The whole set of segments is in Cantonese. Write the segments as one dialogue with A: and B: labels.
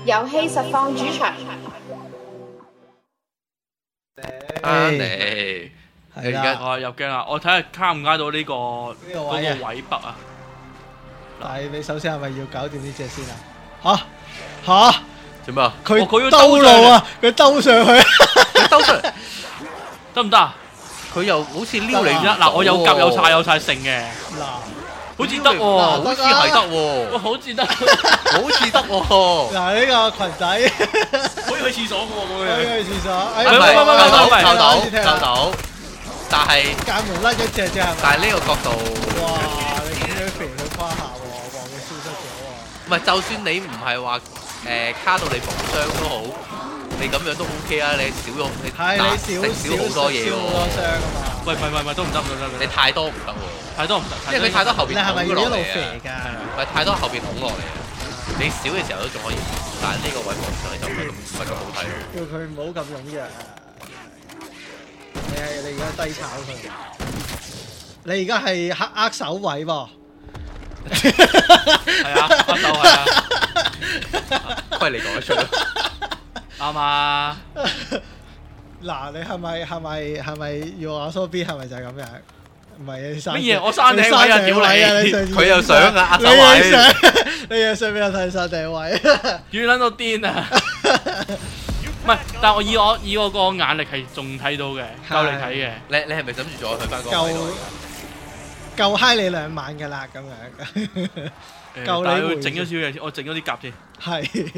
A: 遊戲實況主場。
B: 你而家
C: 我入鏡啦，我睇下卡唔卡到呢個
D: 位
C: 位北啊！
D: 但係你首先係咪要搞掂呢只先啊？嚇！
B: 做咩啊？
D: 佢
C: 要
D: 兜路啊！佢兜上去，
B: 佢兜出嚟，
C: 得唔得啊？
B: 佢又好似撩你
C: 嗱，我有夾有晒性嘅，
D: 嗱，
C: 好似得喎，
B: 好似係得喎，
C: 好似得，
B: 好似得喎。
D: 嗱呢個裙仔
C: 可以去廁所嘅喎，咁
D: 可以
C: 樣。
D: 去廁所，
B: 扣到，但係
D: 間門甩咗隻係咪？
B: 但係呢個角度，
D: 哇！你咁樣肥佢誇下喎，哇！佢消失咗喎。
B: 唔係就算你唔係話卡到你縫傷都好，你咁樣都 OK 啊！你少咗你少好多嘢喎。
D: 好多傷啊嘛。
C: 喂，唔係，都唔得。
B: 你太多唔得喎，
C: 太多唔得，
B: 因為佢太多後邊
D: 你係咪要一路肥㗎？
B: 唔係太多後邊拱落嚟啊！你少嘅時候都仲可以，但係呢個位放上嚟就唔係咁好睇。
D: 叫佢唔好咁踴躍啊！你而家低炒佢，你而家係握手位喎。
C: 係啊，握手係啊，
B: 虧你講得出。
C: 啱啊！
D: 嗱，你係咪要我蘇 B 係咪就係咁樣？唔係你山
C: 乜嘢？我山頂位啊！屌你！
B: 佢又想啊，握手
D: 你又
B: 位。
D: 想，你又想俾我睇山頂位？
C: 遠撚到癲啊！唔係，但係以我個眼力係仲睇到嘅，夠你睇嘅。
B: 你係咪諗住再去翻嗰個位度？
D: 夠嗨你2晚㗎啦，咁樣。夠你
C: 但係
D: 回
C: 要整咗少嘢先，我整咗啲夾先。
D: 係。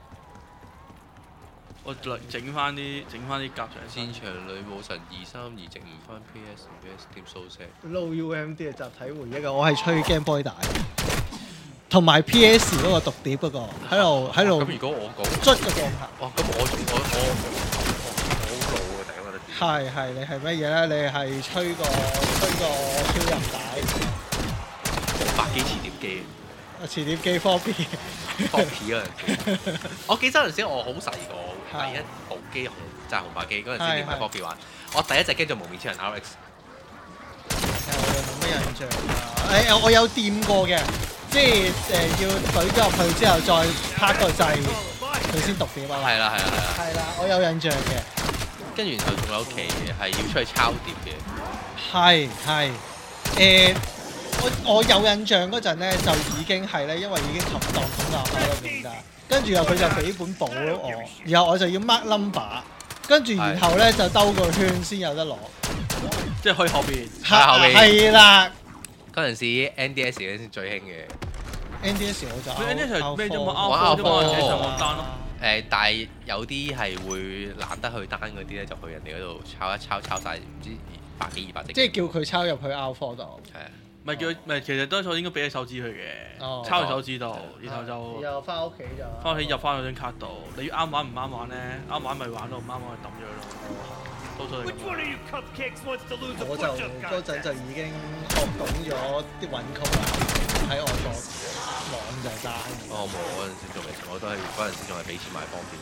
C: 我整翻啲夾上先。
B: 戰場女武神232整唔翻 PS 點數寫。
D: Low UMD 嘅集體回憶啊！我係吹 Game Boy 大，同埋 PS 嗰個獨碟嗰個喺度。
B: 咁如果我講
D: 捽個鏡頭。
B: 哇！咁我好老啊！大家覺得。
D: 係你係乜嘢咧？你係吹個超人帶。
B: 百幾磁碟機。
D: 磁碟機 Floppy
B: 嗰陣時，我記得嗰陣時我好細個，第一部機就係紅白機嗰陣時，連埋 Floppy 玩。我第一隻機就無面超人 RX。
D: 我又冇乜印象啊！我有掂過嘅，即係要懟咗入去之後再拍個掣，佢先讀碟啊！
B: 係啦，
D: 係啦，我有印象嘅。
B: 跟住然後仲有期係要出去抄碟嘅。
D: 係我有印象嗰陣咧，就已經係咧，因為已經冚檔咁啦，我都記得。跟住佢就俾本簿我，然後我就要 mark number， 跟住然後咧就兜個圈先有得攞。
C: 即係去後邊。
D: 係啦。
B: 嗰陣時 NDS 嗰陣時最興嘅。
D: NDS 我就。
C: NDS 係咩啫嘛？啱啫嘛，寫上網單咯。
B: 但係有啲係會懶得去單嗰啲咧，就去人哋嗰度抄晒，唔知100幾200隻。
D: 即係叫佢抄入去 R4 度。
B: 係啊。
C: 其實多數應該俾隻手指佢嘅，抄喺手指度，然後就
D: 又翻屋企就
C: 翻屋企入翻嗰張卡度。你要啱玩唔啱玩咧？啱玩咪玩咯，唔啱玩咪抌咗佢咯。多數係咁。
D: 我就嗰陣就已經學懂咗啲韻曲啦，喺外國網就單。
B: 我冇嗰陣時仲未，我都係嗰陣時仲係俾錢買方便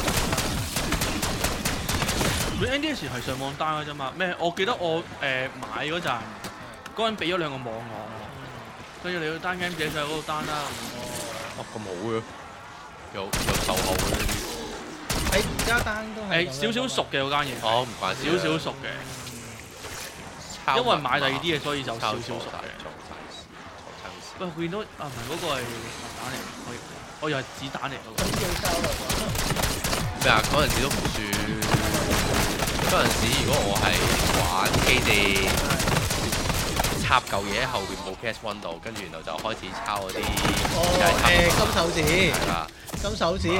B: 嘅。
C: 佢 NDS 係上網單嘅啫嘛。咩？我記得我買嗰陣。嗰人俾咗2個網我，跟住你要單 game 自己上嗰度單啦。
B: 咁好嘅，有售後嘅呢啲。
D: 喺而家單都係
C: 少少熟嘅嗰間嘢。
B: 唔關事。
C: 少少熟嘅，因為買第二啲嘢，所以就少少熟嘅。喂，見到唔係嗰個係核彈嚟，我以為係子彈嚟嗰個。
B: 咩啊？嗰陣時都唔算。嗰陣時如果我係玩基地。插嚿嘢喺後邊部 PS1 度，跟住然後就開始抄嗰啲
D: 金手指，金手指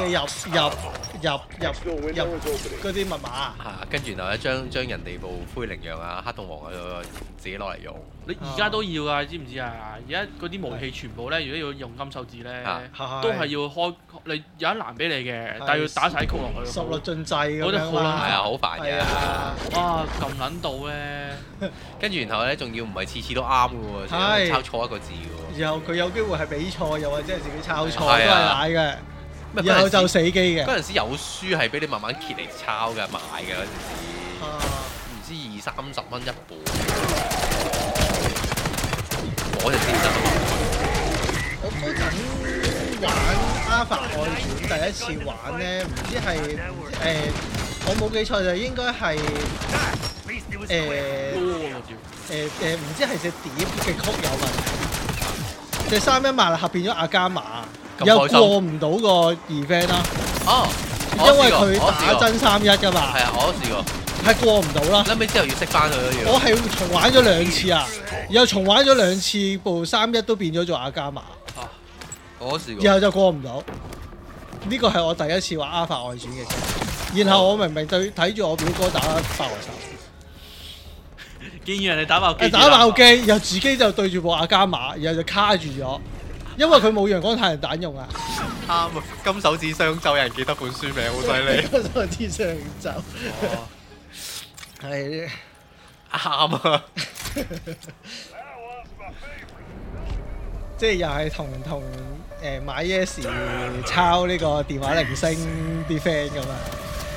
D: 入嗰啲密碼。
B: 跟住然後咧將人哋部灰羚羊啊、黑洞王啊自己攞嚟用。
C: 你而家都要㗎，你知唔知啊？而家嗰啲武器全部咧，如果要用金手指咧，都係要開。你有一欄俾你嘅，但係要打晒曲落去。
D: 十律進制咁樣。
C: 我覺得好撚
B: 係啊，好煩嘅。
C: 哇！撳撚到咧，
B: 跟住然後咧，仲要唔係次次都啱嘅喎，抄錯一個字嘅喎。
D: 然後佢有機會係俾錯，又或者係自己抄錯，都係賴嘅。然後就死機嘅。
B: 嗰陣時有書係俾你慢慢揭嚟抄嘅，買嘅嗰陣時。唔知20-30蚊一本。我就記得。
D: 我嗰陣玩 Alpha 外傳第一次玩咧，唔知係我冇記錯就應該係唔知係隻碟嘅曲有問題，隻3-1萬合變咗阿加瑪，又過唔到個 event 啦。
B: 哦，
D: 因為佢打真3-1㗎嘛。
B: 係啊，我都試過。係
D: 過唔到啦。
B: 後尾之後要識翻佢咯要。
D: 我係重玩咗2次啊，然後重玩咗2次，部3-1都變咗做阿加瑪。
B: 我都試過。
D: 然後就過唔到。呢個係我第一次玩 Alpha 外傳嘅。然後我明明睇住我表哥打爆手，
C: 見人哋打爆機，
D: 然後自己就對住部阿加瑪，然後就卡住咗，因為佢冇陽光太陽彈用啊。
B: 啱啊！金手指雙奏有人記得本書名，好犀利。
D: 金手指雙奏，係
B: 啱啊！
D: 即係又係同買 Yes 抄呢個電話鈴聲啲 friend 咁啊！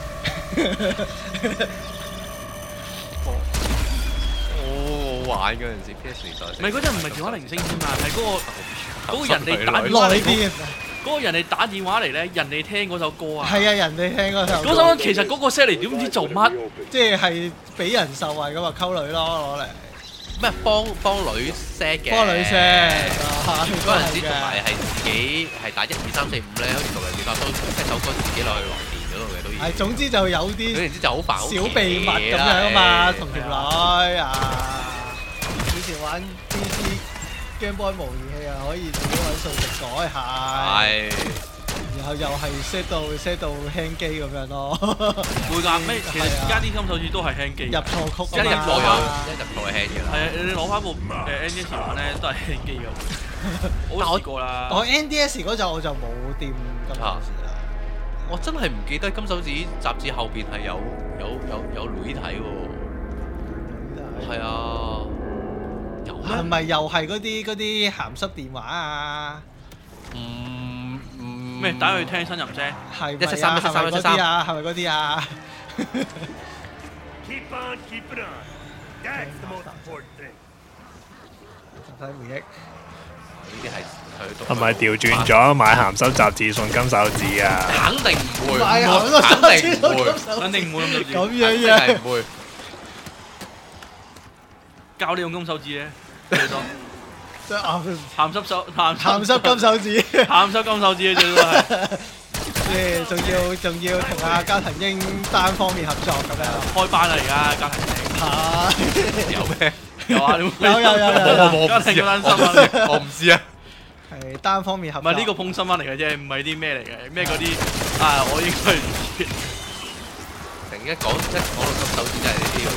B: 好玩嗰陣時 PS 年代。
C: 唔係嗰陣唔係電話鈴聲啫嘛，係嗰個人哋打電話嚟，嗰個人哋打電話嚟咧，人哋聽嗰首歌啊。
D: 係啊，人哋聽嗰首歌。
C: 嗰首其實嗰個 set 嚟點唔知做乜，
D: 即係俾人受惠咁啊，溝女咯攞嚟。
B: 咩幫女 set 嘅？
D: 幫女 set。
B: 嗰陣時同埋係自己係打1、2、3、4、5咧，好似獨立電發都一首歌自己落去來電嗰度嘅都已經。
D: 係總之就有啲。總之
B: 就好煩
D: 小秘密咁樣啊嘛，同條女啊。以前玩 PC Game Boy 模擬器啊，可以自己揾數值改下。係。然後又係 set 到輕機咁樣咯。
C: 會㗎咩？其實而家啲金手指都係輕機。入
D: 錯曲啊嘛。
B: 一入錯係輕嘅啦。
C: 係啊，你攞翻部NDS 玩咧都係輕機㗎。我試過啦。
D: 我 NDS 嗰陣我就冇掂金手指啦。
B: 我真係唔記得金手指雜誌後邊係有女睇喎。係啊。有咩？係咪又係嗰啲鹹濕電話啊？
C: 咩打去聽呻吟聲？
D: 係173嗰啲啊？係咪嗰啲啊？Keep on, keep it on. That's the most important thing. 集體回憶。
B: 呢啲係
A: 係咪調轉咗買鹹濕雜誌送金手指啊？
B: 肯定唔會，
D: 買鹹濕雜誌送金手指，
C: 肯定唔會
D: 咁樣
B: 嘅，唔會。
C: 教你用金手指咧，最多。
D: 即係
C: 鹹濕
D: 金手指，
C: 鹹濕金手指最多係。
D: 仲要同阿加藤鷹單方面合作咁樣。
C: 開班啦而家加藤鷹。
B: 有咩？
C: 有啊，
B: 有。
C: 加藤嗰單新聞，
B: 我唔知啊。
D: 係單方面合作。
C: 唔係呢個碰新聞嚟嘅啫，唔係啲咩嚟嘅，咩嗰啲啊，我應該唔知。
B: 突然間講到金手指真係呢啲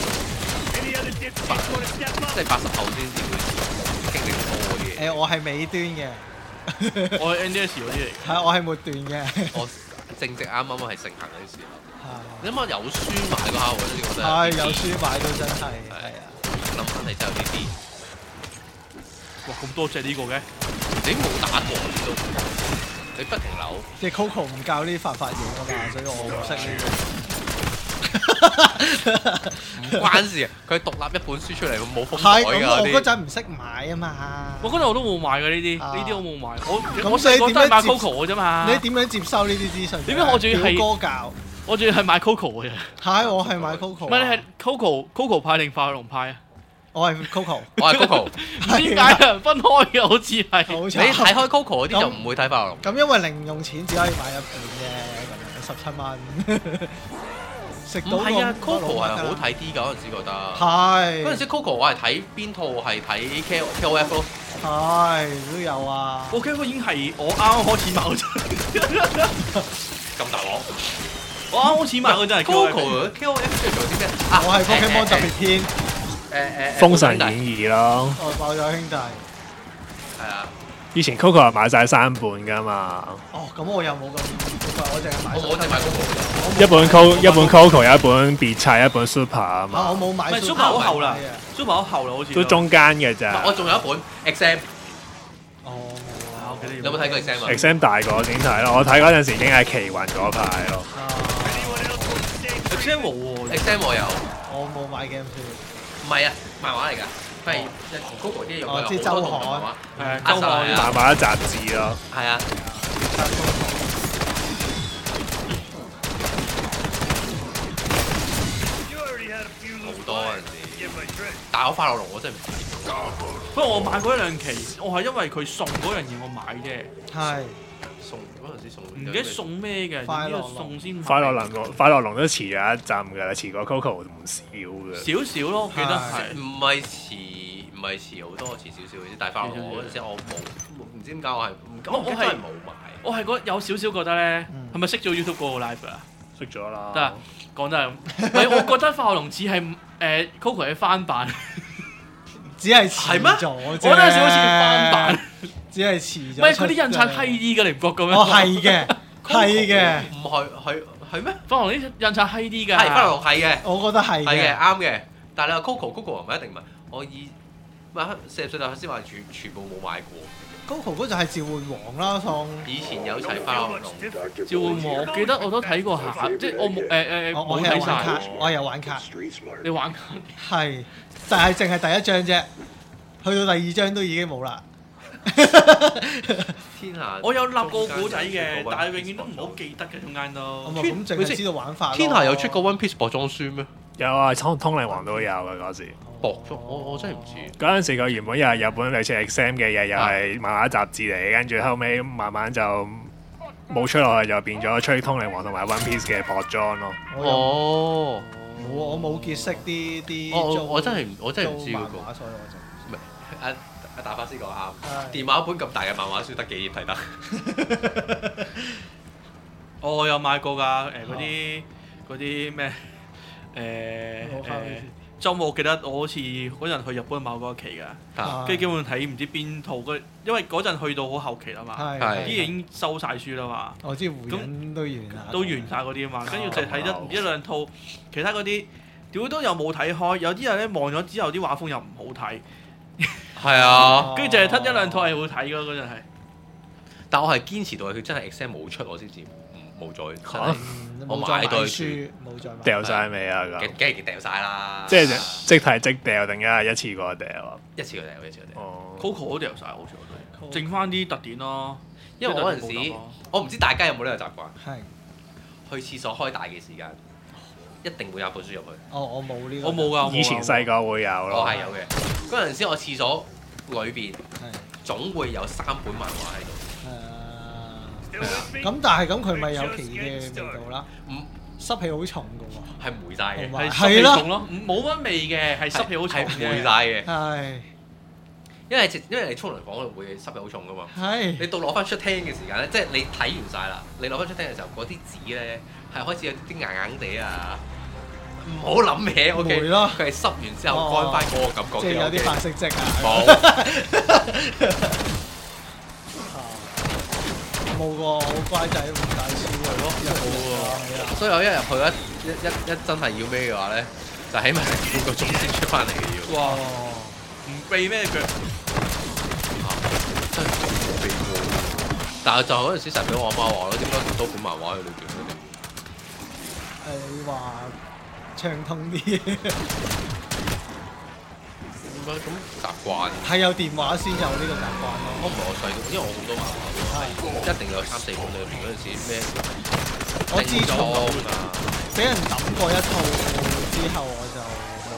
B: 即係80後先至會經歷多嘅。
D: 我係尾端嘅。
C: 我係 NDS 嗰啲嚟。
D: 係，我係末段嘅。
B: 我正值啱啱係盛行嗰啲時候。你諗下有書買嗰下，我覺得
D: 係有書買都真係係啊。
B: 諗翻嚟真係有呢啲。
C: 哇！咁多隻呢個嘅，
B: 你冇打過呢都，你不停扭。
D: 即係 Coco 唔教呢啲犯法嘢㗎嘛，所以我唔識呢啲。
B: 唔關事啊！佢獨立一本書出嚟，佢冇封袋㗎。
D: 係咁，我嗰陣唔識買啊嘛。
C: 我嗰陣我都冇買㗎呢啲，呢啲我冇買。我細個都係買 Coco 㗎啫嘛。
D: 你點樣接收呢啲資訊？
C: 點解我仲要係
D: 歌教？
C: 我仲要係買 Coco 嘅。
D: 係，我係買 Coco。
C: 唔係你係 Coco 派定化龍派啊？
D: 我係 Coco，
B: 我係 Coco。
C: 點解啊？分開嘅好似係。
B: 你睇開 Coco 嗰啲就唔會睇化龍。
D: 咁因為零用錢只可以買一本啫，咁樣17蚊。食到
B: 唔係啊 ，Coco 係好睇啲㗎，嗰陣時覺得。
D: 係。
B: 嗰陣時 Coco 我係睇邊套係睇 KOF 咯。
D: 係都有啊。
C: KOF 已經係我啱啱開始買嗰陣。
B: 咁大鑊！
C: 我啱開始買嗰陣係
B: KOF 中意做啲咩？
D: 我係 Pokemon 特別篇。
A: 封神演義咯。
D: 哦，爆咗兄弟。
B: 係啊。
A: 以前 Coco 係買晒3本㗎嘛。
D: 哦，咁我又冇咁，我淨係買。
B: 我淨係買 Coco。
A: 一本 Coco， 一本別砌，一本 Super 啊嘛。
D: 我冇買
C: Super 好後啦 ，Super 好後啦，好似。
A: 都中間嘅咋。
B: 我仲有一本 XM。
D: 哦，
B: 你有冇睇過 XM 啊
A: ？XM 大個先睇咯，我睇嗰陣時已經係奇雲嗰排咯。
C: XM 冇喎
B: ，XM 我有。
D: 我冇買 game 書。
B: 唔係啊，漫畫嚟㗎。係同 Coco 啲有好多
D: 周刊，
C: 係周刊
A: 漫畫雜誌咯。
B: 係啊。 但係我快樂龍我真係唔知點講。
C: 不過我買嗰一兩期，我係因為佢送嗰樣嘢我買啫。
D: 係
B: 送嗰陣時送，
C: 唔記得送咩嘅，
D: 快樂龍
C: 呢個送先。
A: 快樂龍都遲咗一陣㗎啦，遲過 Coco 唔少嘅。
C: 少少咯，我記得係。
B: 唔係遲好多，遲少少嘅啫。但係快樂龍嗰陣時我冇，唔知點解我係冇買。
C: 我係有少少覺得咧，係咪識咗 YouTube 嗰個 live 啊？
A: 識咗啦。
C: 得講得係咁。唔係，我覺得快樂龍似係Coco 嘅翻版。
D: 只係遲咗啫。
C: 我覺得有少少似翻版，
D: 只係遲咗。
C: 唔係佢啲印刷閪啲嘅，你唔覺嘅咩？
D: 哦，係嘅，係嘅。
B: 唔係咩？
C: 快樂龍啲印刷閪啲㗎。
B: 係快樂龍係嘅，
D: 我覺得係
B: 嘅，啱嘅。但係你話 Coco 唔係一定唔係。我40歲頭先話全部冇買過。
D: Coco 嗰就係召喚王啦，送。
B: 以前有齊快樂龍。
C: 召喚王，我記得我都睇過下，即係我冇冇睇晒。
D: 我有玩卡。
C: 你玩卡？
D: 係，但係淨係第一張啫，去到第二張都已經冇啦。
B: 天下，
C: 我有立過古仔嘅，但係永遠都唔好記得嘅中間都。
D: 咁淨係知道玩法。
B: 天下有出過 One Piece 薄裝書咩？
A: 有啊，通靈王都有嘅嗰時。
B: 薄裝我真係唔知。
A: 嗰陣時佢原本又係有本類似 exam 嘅嘢，又係漫畫雜誌嚟，跟住後尾慢慢就冇出落去，就變咗出通靈王同埋 One Piece 嘅薄裝咯。
B: 哦，
D: 我冇結識啲。
B: 我真係唔知嗰個。
D: 所以我就
B: 唔係阿大法師講啱。電話本咁大嘅漫畫書得幾頁睇得？
C: 我有買過㗎，嗰啲咩週末我記得我好似嗰陣去日本買過一期㗎，跟住基本睇唔知邊套，因為嗰陣去到好後期啦嘛，啲已經收晒書啦嘛。
D: 我知胡人都完啦，
C: 都完晒嗰啲啊嘛，跟住就睇得一兩套，其他嗰啲屌都又冇睇開，有啲人咧望咗之後啲畫風又唔好睇，
B: 係啊，
C: 跟住就係得一兩套係好睇咯嗰陣係。
B: 但我係堅持到佢真係 exam 冇出我先至冇再。我買對書
D: 冇再
A: 掉晒未啊？咁
B: 梗係掉晒啦！
A: 即睇即掉定一次過掉啊？
B: 一次過掉。
A: 哦
C: Coco 都掉晒，好似我都，剩翻啲特典咯。
B: 因為嗰陣時，我唔知大家有冇呢個習慣。
D: 係。
B: 去廁所開大嘅時間，一定會有本書入去。
D: 我冇呢個。
C: 我冇㗎。
A: 以前細個會有咯。
B: 我係有嘅。嗰陣時我廁所裏邊總會有3本漫畫喺度。
D: 咁但係咁佢咪有奇嘅味道啦？濕氣好重㗎喎。
B: 係霉晒嘅。
C: 係濕氣重咯，冇乜味嘅，係濕氣好重嘅。
B: 係霉晒嘅。
D: 係。
B: 因為你沖涼房會濕氣好重㗎嘛。
D: 係。
B: 你到攞翻出廳嘅時間咧，即係你睇完晒啦，你攞翻出廳嘅時候，嗰啲紙咧係開始有啲硬硬地啊。唔好諗嘢 ，OK。佢係濕完之後乾翻嗰個感覺。
D: 即係有啲白色跡啊。
B: 冇。
D: 冇喎，好乖仔唔帶書喎，
B: 冇喎。所以我一入去一真係要咩嘅話咧，就起碼係半個鐘先出翻嚟嘅要。
C: 哇！唔避咩腳？
B: 真係冇避過。但係就嗰陣時成日俾我阿媽話咯，點解咁多本漫畫喺裏邊嘅？
D: 你話暢通啲。
B: 咁習慣
D: 係有電話先有呢個習慣咯。
B: 我唔係我細個，因為我好多漫畫一定有3、4本裏邊嗰陣時咩？
D: 我自從俾人抌過一套之後，我就冇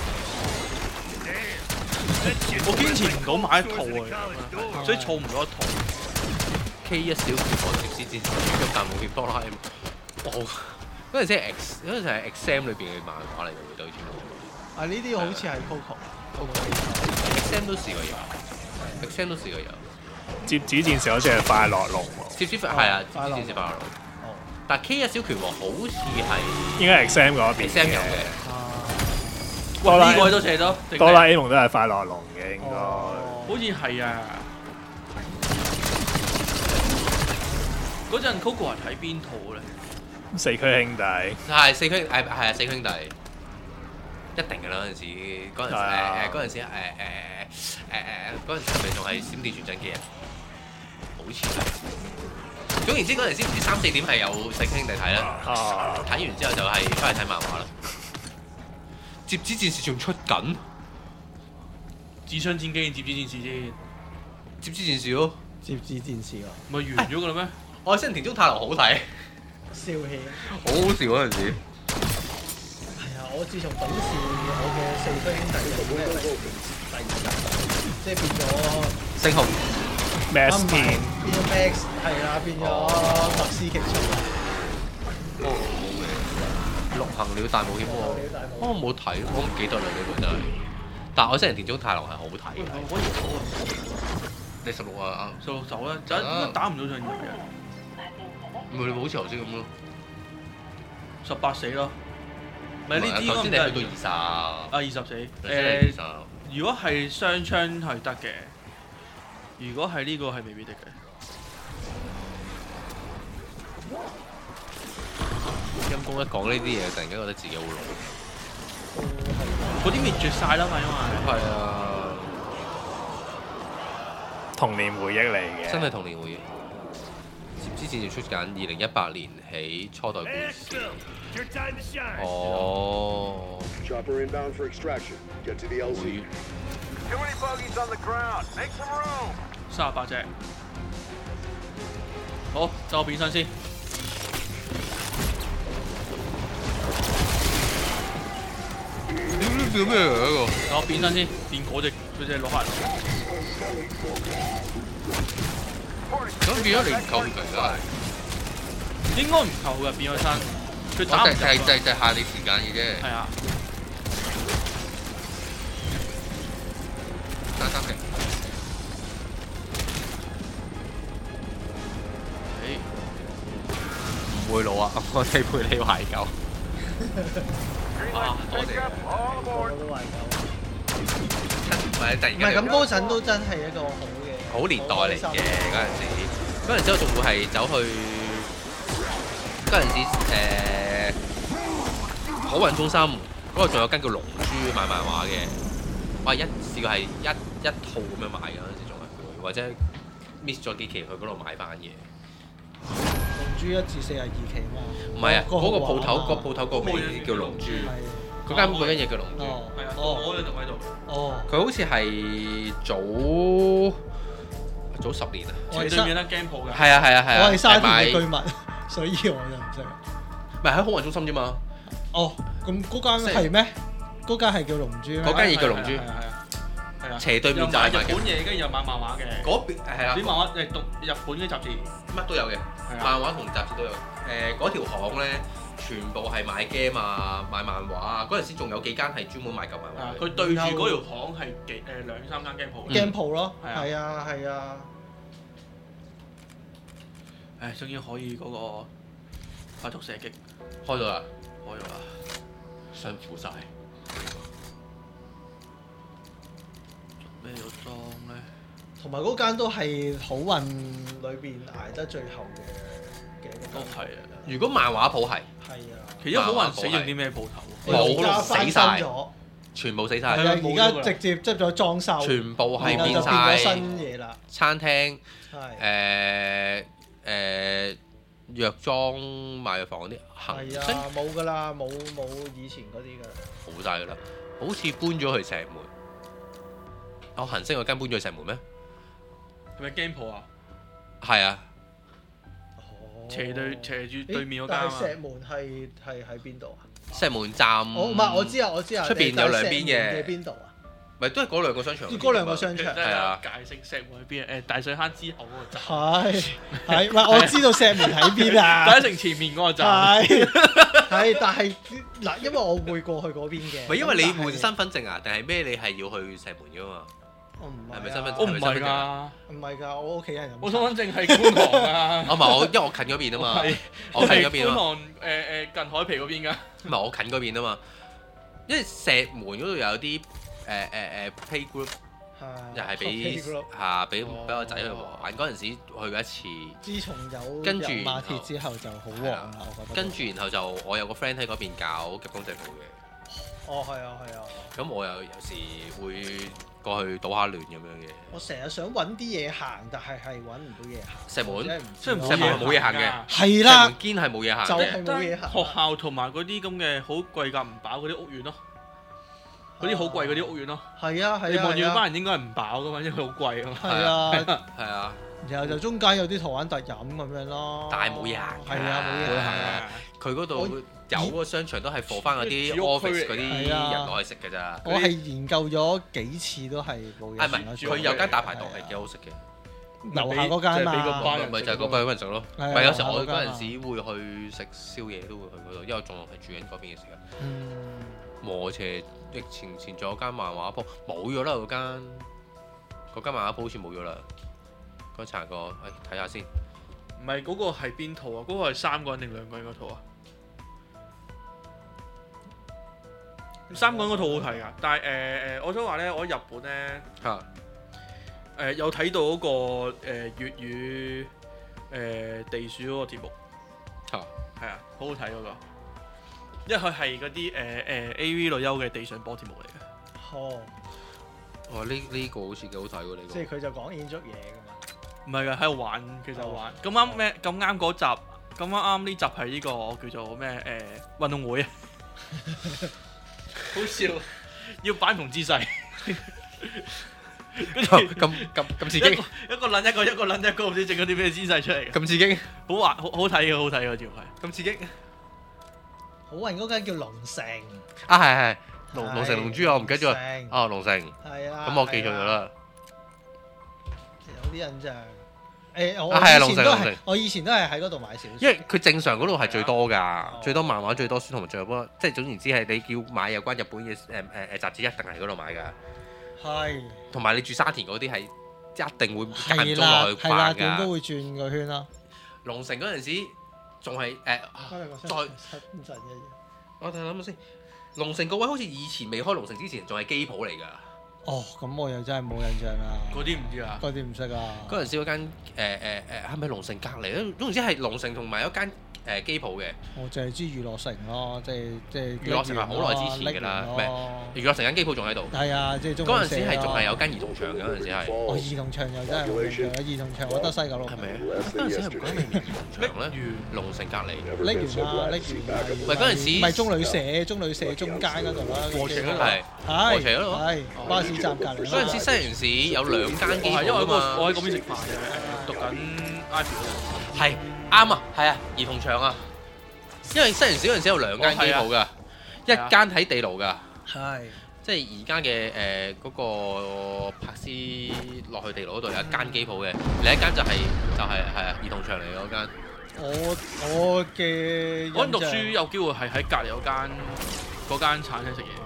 D: 再。
C: 我堅持唔到買一套啊，所以儲唔到一套。
B: K1 小拳王接師戰士咁但冇劍哆啦 A 夢。嗰陣時係 exam 裏邊嘅漫畫嚟嘅喎，對住。
D: 呢啲好似係
B: Coco。exam 都試過有 ，exam 都試過有。
A: 摺紙戰士好似係快樂龍喎。
B: 摺紙係啊，摺紙戰士快樂龍。但係 K1 小拳王好似係
A: 應該係 exam 嗰邊
B: exam 有嘅。
C: 呢個都寫咗。
A: 哆啦 A 夢都係快樂龍嘅應該。
C: 好似係啊。嗰陣 Coco 係睇邊套咧？
A: 四驅兄弟。
B: 係四驅，係啊，四驅兄弟。一定㗎啦！嗰陣時係咪仲係閃電傳真機啊？好似係。總言之，嗰陣時唔知3、4點係有四驅兄弟睇啦。睇完之後就係翻去睇漫畫啦。摺紙戰士仲出緊？
C: 紙箱戰機定摺紙戰士先？
B: 摺紙戰士咯。
D: 摺紙戰士喎。
C: 咪完咗㗎啦咩？
B: 我新田中太郎好睇。
D: 笑氣。
B: 好好笑嗰陣時。
D: 我自從董事我嘅4區兄弟入咧第2集，即係變咗
B: 星紅
A: Max
D: 唔係
A: Team
D: 變咗 Max 係啦，變咗麥斯奇出啦。
B: 陸行鳥大冒險喎，我冇睇，我唔記得啦呢個真係。但係我真係田中太郎係好睇嘅。
C: 可以走啊！
B: 你16啊
C: 16走啦，就打唔到上2嘅。
B: 唔係你好似頭先咁咯。
C: 18死咯。咪呢啲
B: 頭先你去到
C: 20死。如果係雙槍係得嘅，如果係呢個係未必得嘅。
B: 陰公一講呢啲嘢，突然間覺得自己好老。
C: 嗰啲滅絕晒啦嘛，因為
B: 係啊，
A: 童年回憶嚟嘅。
B: 真係童年回憶。之前要出緊2018年起初代故事。哦。
E: Chopper inbound for extraction. Get to the LZ.
F: Too many buggies on the ground. Make some room.
C: 38隻。好，等我變身先。
B: 變咩嚟㗎？
C: 等我變身先，變嗰隻洛克人。
B: 咁變咗你唔夠血㗎係？
C: 應該唔夠嘅，變咗身。佢打唔入。
B: 就限你時間嘅啫。
C: 係啊。
B: 3嘅。唔會老啊！我哋陪你懷舊。啊！多謝。
D: 我都懷舊。
B: 唔係突然間。
D: 唔係咁嗰陣都真係一個
B: 好年代嚟嘅嗰陣時，嗰陣時我仲會係走去嗰陣時海運中心嗰度仲有間叫龍珠買漫畫嘅，我係試過係一套咁樣買嘅嗰陣時仲係會，或者 miss 咗幾期去嗰度買翻嘢。
D: 龍珠1至42期嘛。
B: 唔係啊，嗰個鋪頭個名叫龍珠，嗰間嘢叫龍珠。
C: 係啊，我哋仲喺度。
D: 哦。
B: 佢好似係早10年啊！
C: 斜對面啦 game 鋪嘅。
B: 係啊！
D: 我係沙田嘅居民，所以我就唔識。
B: 唔係喺海運中心啫嘛。
D: 哦，咁嗰間係咩？嗰間係叫龍珠咩？
B: 嗰間嘢叫龍珠。
C: 係啊。
B: 斜對面就係
C: 日本嘢，跟住又買漫畫嘅。嗰邊係啦。啲漫畫讀日本嘅雜誌，
B: 乜都有嘅。漫畫同雜誌都有。嗰條巷咧，全部係買 game 啊，買漫畫啊。嗰陣時仲有幾間係專門賣舊漫畫。
C: 佢對住嗰條巷係2-3間 game 鋪。
D: game 鋪咯，
C: 係
D: 啊。
C: 終於可以嗰個快速射擊
B: 開咗啦，
C: 辛苦晒。咩要裝咧？
D: 同埋嗰間都係好運裏邊捱得最後嘅
C: 都係啊！
B: 如果漫畫鋪係
D: 啊，
C: 其實好運死用啲咩鋪頭？
B: 冇死晒，
D: 咗，
B: 全部死晒。
D: 係啊，而家直接執咗裝修，
B: 全部係變
D: 咗
B: 晒
D: 新嘢啦。
B: 餐廳
D: 係
B: 藥妝賣藥房嗰啲行
D: 係啊，冇㗎啦，冇以前嗰啲㗎啦，
B: 冇晒㗎啦，好似搬咗去石門。恒星嗰間搬咗去石門咩？
C: 係咪 game 鋪啊？
B: 係啊。
C: 斜住對面嗰間啊！
D: 但係石門係喺邊度啊？
B: 石門站。
D: 唔係我知啊，出
B: 邊有兩邊嘅。
D: 邊度啊？
B: 咪都係嗰兩個商場。
D: 嗰兩個商場。
B: 係啊。
C: 解釋石門喺邊？大水坑之後嗰個站。
D: 係，唔係我知道石門喺邊啊？
C: 第一城前面嗰個站。
D: 係，但係嗱，因為我會過去嗰邊嘅。
B: 唔係因為你換身份證啊，定係咩？你係要去石門㗎嘛？
D: 我唔係。
B: 係咪身份證？
C: 我唔係㗎。
D: 唔係㗎，我屋企人。
C: 我身份證係觀塘啊。
B: 唔係因為我近嗰邊啊嘛。我近嗰邊啊。
C: 觀塘近海皮嗰邊㗎。
B: 唔係我近嗰邊啊嘛，因為石門嗰度有啲playgroup，又係俾我仔去玩。嗰陣時去過一次。自從有跟住馬鐵之後就好旺啦，我覺得。跟住然後就我有個 friend 喺嗰邊搞夾公仔鋪嘅。
D: 哦，係啊。
B: 咁我有時會過去賭下亂咁樣嘅。我成日想揾啲嘢行，但係揾唔到嘢行。石門冇嘢行嘅。係啦。石門堅係冇嘢行嘅。就係冇嘢行。學校同埋嗰啲咁嘅好貴價唔飽嗰啲屋苑咯，嗰啲好貴嗰啲屋苑咯。係啊。你望住嗰班人應該係唔飽噶嘛，因為好貴啊嘛。係啊。然後就中間有啲台灣特飲咁樣咯。但係冇嘢行。係啊，冇嘢行。 佢嗰度有嗰個商場都係放翻嗰啲 office 嗰啲人落去食㗎咋。
D: 我係研究咗幾次都係冇嘢。
B: 唔係，佢有間大排檔係幾好食嘅。
D: 樓下嗰間嘛，
B: 咪就係嗰班人食咯。唔係有時我嗰陣時會去食宵夜都會去嗰度，因為我仲係住緊嗰邊嘅時間。磨斜前仲有間漫畫鋪，冇咗啦嗰間漫畫鋪好似冇咗啦。嗰查過，睇下先。
C: 唔係嗰個係邊套啊？嗰個係3個人定2個人嗰套啊？3個人嗰套好睇㗎，但係我想話咧，我喺日本咧有睇到嗰個粵語地鼠嗰個節目，係啊，好好睇嗰個，因為佢係嗰啲AV 女優嘅地上波節目嚟嘅。
B: 呢個好似幾好睇喎！呢個
D: 即係佢就講演足嘢㗎嘛。
C: 唔係㗎，喺度玩，其實玩。咁啱咩？咁啱嗰集，咁啱呢集係呢個叫做咩？運動會啊！好笑，要擺唔同姿勢。跟住
B: 咁刺激，
C: 一個撚一個撚一個，唔知整咗啲咩姿勢出嚟嘅。
B: 咁刺激，
C: 好玩，好睇嘅，好睇嘅條係。
B: 咁刺激。
D: 好運嗰間叫龍城。
B: 係龍城龍珠我唔記得咗。哦，龍城。
D: 係啊。
B: 咁我記錯咗啦。
D: 有啲印象。我以前都係喺嗰度買小說。
B: 因為佢正常嗰度係最多㗎，最多漫畫、最多書同埋最多，即係總言之係你叫買有關日本嘅雜誌，一定係嗰度買㗎。
D: 係。同
B: 埋你住沙田嗰啲係一定會間唔中落去逛㗎。
D: 點都會轉個圈啦。
B: 龍城嗰陣時仲係我睇諗下先。龍城嗰位好似以前未開龍城之前仲係機鋪嚟㗎。
D: 咁我又真係冇印象啦。
C: 嗰啲唔知啊。
D: 嗰啲唔識啊。
B: 嗰陣時嗰間係咪龍城隔離咧？總之係龍城同埋一間機鋪嘅。
D: 我淨係知娛樂城咯，即係
B: 娛樂城係好耐之前㗎啦，娛樂城間機鋪仲喺度。
D: 係啊，即係
B: 嗰陣時係仲係有間兒童場嘅嗰陣時係。
D: 兒童場又真係冇印象，兒童場我得西九龍。
B: 係咪啊？嗰陣時係唔講明兒童場咧，龍城隔離。
D: 瀝源啊，瀝源。
B: 唔係嗰陣時。
D: 唔係中旅社中間嗰度啦。
B: 和斜嗰度係。
D: 和
B: 斜嗰度。
D: 係巴士站隔離。
B: 嗰陣時西營市有2間機鋪啊嘛。
C: 因為我喺嗰邊食飯嘅，讀緊 Ivy。
B: 係啱啊，係啊，兒童場啊。因為西營市嗰陣時有2間機鋪㗎，一間喺地牢㗎，即係而家嘅嗰個柏斯落去地牢嗰度有一間機鋪嘅，另一間就係兒童場嚟嘅嗰間。
D: 我嘅
C: 我讀書有機會係喺隔離嗰間餐廳食嘢，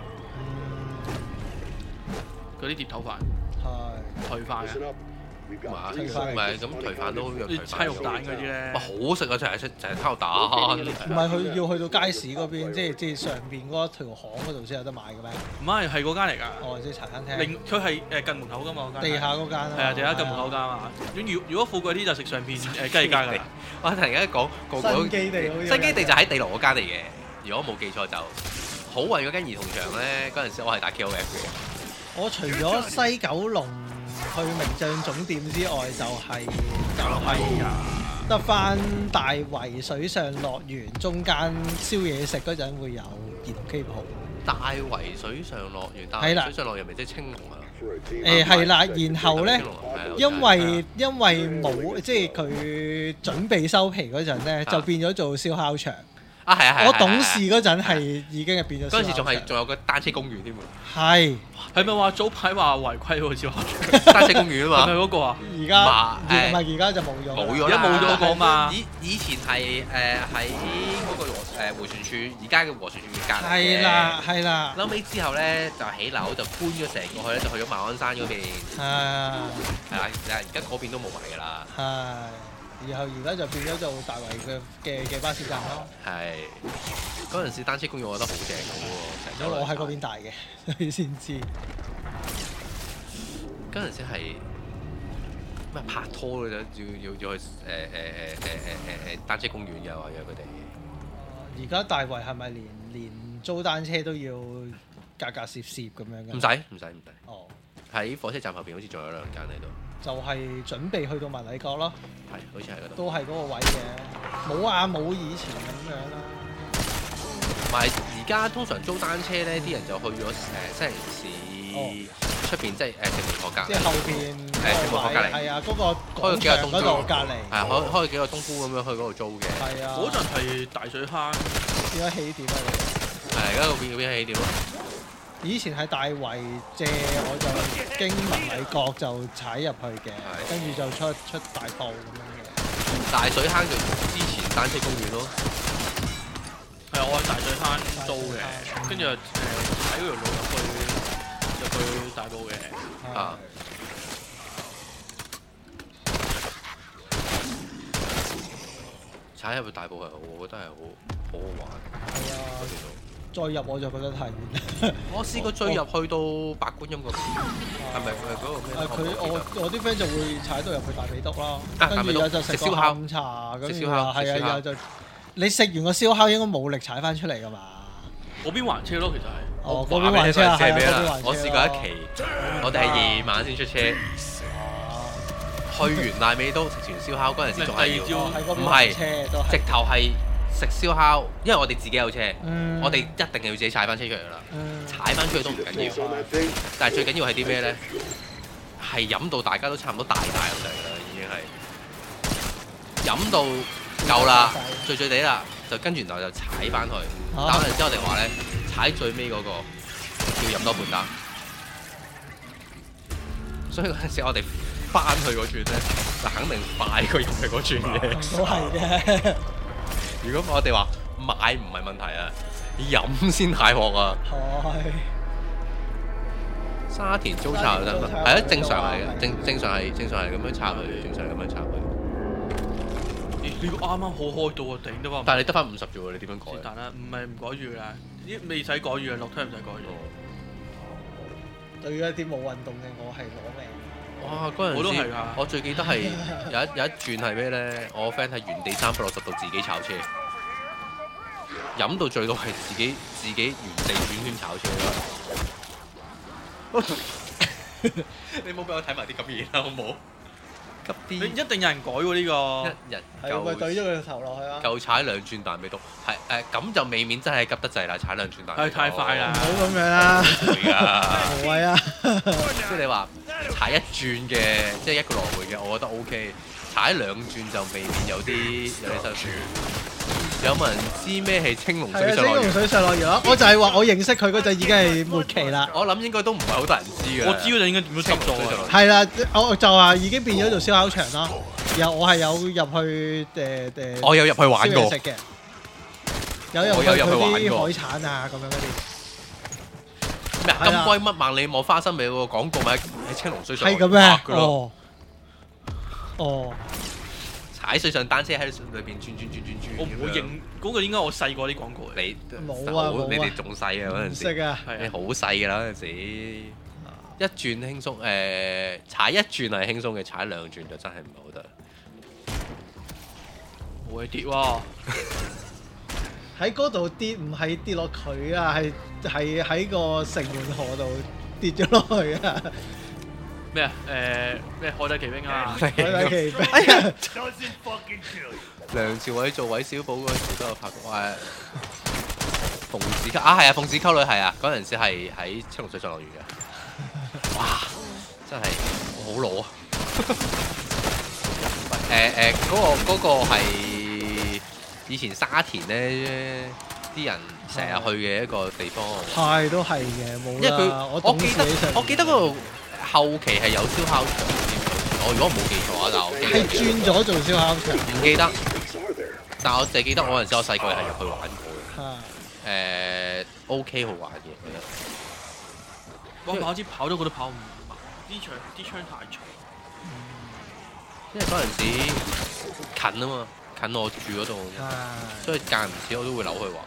C: 嗰啲碟頭飯，頹飯嘅。唔係咁頹飯都好有頹飯。餐肉蛋嗰啲咧，
B: 好食啊！就係餐肉蛋。
D: 唔係佢要去到街市嗰邊，即係上邊嗰條巷嗰度先有得買嘅咩？
C: 唔係，係嗰間嚟㗎。
D: 即係茶餐廳。
C: 佢係近門口㗎嘛，嗰間。
D: 地下嗰間啊。
C: 係啊，地下近門口間啊。如果富貴啲就食上邊雞雞㗎。
B: 我突然間講
D: 新基地好似。
B: 新基地就喺地牢嗰間嚟嘅，如果冇記錯就好運嗰間兒童場咧，嗰陣時我係打 KOF 嘅。
D: 我除咗西九龍去名將總店之外，就係得翻大圍水上樂園中間燒嘢食嗰陣會有兒童機鋪。
B: 大圍水上樂園，大圍水上樂園咪即係青龍啊？
D: 係啦，然後咧，因為冇即係佢準備收皮嗰陣咧，就變咗做燒烤場。
B: 係啊！
D: 我懂事嗰陣係已經係變咗。
B: 嗰陣時仲有個單車公園添喎。
D: 係
C: 咪話早排話違規喎燒烤場？
B: 單車公園啊嘛。
C: 係咪嗰個啊？
D: 而家唔係而家就冇咗。
B: 冇咗，
C: 而家冇咗個嘛。
B: 以前係喺嗰個迴旋處，而家嘅迴旋處隔離嘅。
D: 係啦。
B: 後尾之後咧就起樓就搬咗成個去咧，就去咗馬鞍山嗰邊。係啦，而家嗰邊都冇埋㗎啦。
D: 然後而家就變咗做大圍嘅巴士站咯。
B: 係嗰陣時單車公園，我覺得好正嘅喎。
D: 因為我喺嗰邊大嘅，所以先知。
B: 嗰陣時係咩拍拖嘅啫，要去單車公園嘅話約佢哋。
D: 而家大圍係咪連租單車都要格攝咁樣嘅？
B: 唔使。
D: 哦。
B: 喺火車站後邊好似仲有2間喺度。
D: 就係準備去到文禮閣咯。
B: 係，好似喺嗰度。
D: 都係嗰個位嘅，冇以前咁樣啦。
B: 同埋而家通常租單車咧，啲人就去咗西營市出邊即係城門河隔離，
D: 即係後邊
B: 城門河隔離，
D: 係啊，嗰個
B: 開咗幾個東
D: 嗰度隔離，
B: 係開幾個東夫咁樣去嗰度租嘅。
D: 係啊，
C: 嗰陣係大水坑，
D: 變咗起點啊！
B: 係而家個邊起點咯。
D: 以前係大圍借，我就經文禮閣就踩入去嘅，跟住就出大埔咁樣嘅。
B: 大水坑就之前單車公園咯。
C: 係我喺大水坑租嘅，跟住喺嗰條路入去大埔嘅。
B: 啊！踩入去大埔係我覺得係好好玩。
D: 係啊，再入我就覺得太遠。
B: 我試過追入去到白觀音嗰邊，係咪嗰個咩？
D: 我啲 friend 就會踩到入去大美督啦，
B: 大美督
D: 跟住就食個下午茶，跟住係啊，然後就你食完個燒烤應該冇力踩翻出嚟㗎嘛？
C: 嗰邊還車咯，其實係。
D: 哦，嗰邊還車啊，係啊，嗰邊還車。
B: 我試過一期，我哋係夜晚先出車，去完大美督食完燒烤嗰陣時仲係要，唔係直頭係。食燒烤，因為我哋自己有車，我哋一定係要自己踩翻車出嚟啦。踩翻出去都唔緊要，但係最緊要係啲咩咧？係飲到大家都差唔多大咁滯啦，已經係飲到夠啦，醉醉地啦，就跟住然後就踩翻去。但係之後我哋話咧，踩最尾嗰個要飲多半打，所以嗰陣時我哋翻去嗰轉咧，就肯定快過入去嗰轉嘅。
D: 都係嘅。
B: 如果我哋話買唔係問題啊，飲先太鑊啊！沙田租拆得唔得？係啊，正常嚟嘅，正常係咁樣拆佢，正常係咁樣拆佢。
C: 你啱啱好開到啊，頂得翻！
B: 但係你得翻50啫喎，你點樣改？
C: 是但啦，唔係唔改住㗎，呢未使改住啊，落梯唔使改住。
D: 對於一啲冇運動嘅我係攞命。
B: 哇！嗰陣時
C: 我都係㗎。
B: 我最記得係有一轉係咩咧？我 friend 係原地360度自己炒車，飲到醉到係自己原地轉圈炒車啦。你冇俾我睇埋啲咁嘢啦，好唔好？急啲！
C: 你一定有人改喎呢個。
B: 一人
D: 係咪對咗佢個頭落去啊？
B: 夠踩2轉大美督，係咁就未免真係急得滯啦！踩2轉大美督。
C: 太快啦！
D: 唔好咁樣啦。
B: 會㗎。
D: 無謂啊！
B: 即係你話踩1轉嘅，即係一個來回嘅，我覺得 OK。踩2轉就未免有啲辛苦。有冇人知咩係青龍水上樂園？
D: 青龍水上樂園啊！我就係話我認識佢嗰陣已經係末期啦。
B: 我諗應該都唔係好多人知嘅。
C: 我知嗰陣應該點樣執咗？
D: 係啦，我就話已經變咗做燒烤場啦。然後我係有入去
B: 我有入去玩過。
D: 食嘅。有入去啲海產啊咁樣嗰啲。
B: 咩金龜乜萬里望花生味喎？廣告咪喺青龍水上樂園
D: 係咁咩？哦。
B: 踩水上單車喺裏邊轉。
C: 我唔會認嗰個應該我細個啲廣告嚟。
B: 你
D: 冇啊！
B: 你哋仲細啊嗰陣時。
D: 識啊！
B: 你好細㗎啦嗰陣時。一轉輕鬆，踩1轉係輕鬆嘅，踩2轉就真係唔係好得。
C: 冇嘢跌喎。
D: 喺嗰度跌唔係跌落佢啊，係喺個城門河度跌咗落去啊！
C: 咩啊？咩海底奇兵啊？
D: 海底奇兵。
C: 哎呀！
B: 梁朝偉做韋小寶嗰陣時都有拍過，鳳子溝啊，係啊，鳳子溝女係啊，嗰陣時係喺青龍水上樂園嘅。哇！真係好老啊！嗰個係以前沙田咧啲人成日去嘅一個地方。
D: 係都係嘅，冇啦。
B: 因為佢我記得嗰度後期係有燒烤場添。我如果冇記錯啊，但我
D: 係轉咗做燒烤場。
B: 唔記得，但我淨係記得我嗰陣時我細個係入去玩過嘅。OK 好玩嘅，覺得。
C: 我跑支跑都覺得跑唔慢，啲槍太長。
B: 因為嗰陣時近啊嘛，近我住嗰度，所以間唔時我都會扭去玩。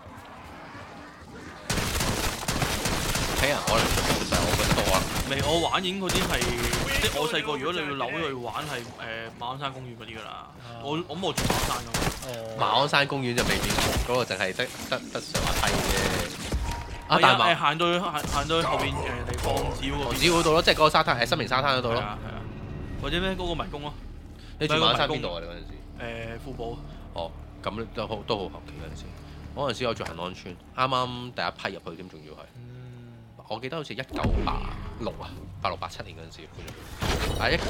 B: 睇人可能出邊就我覺得多啊。
C: 未，我玩影嗰啲係，即係我細個如果你要扭去玩係馬鞍山公園嗰啲㗎啦。我住馬鞍山㗎嘛。
B: 馬鞍山公園就未必，嗰個淨係得上滑梯嘅。
C: 但係行到後邊嚟放紙嗰個。
B: 放紙嗰度咯，即係嗰個沙灘，新明沙灘嗰度咯。
C: 係啊。或者咩嗰個迷宮咯。
B: 你住馬鞍山邊度啊？你嗰陣時？
C: 富寶。
B: 哦，咁都好後期嗰陣時。嗰陣時我住恆安邨，啱啱第一批入去添，仲要係。我記得好似198。 86、87年嗰陣時搬咗。啊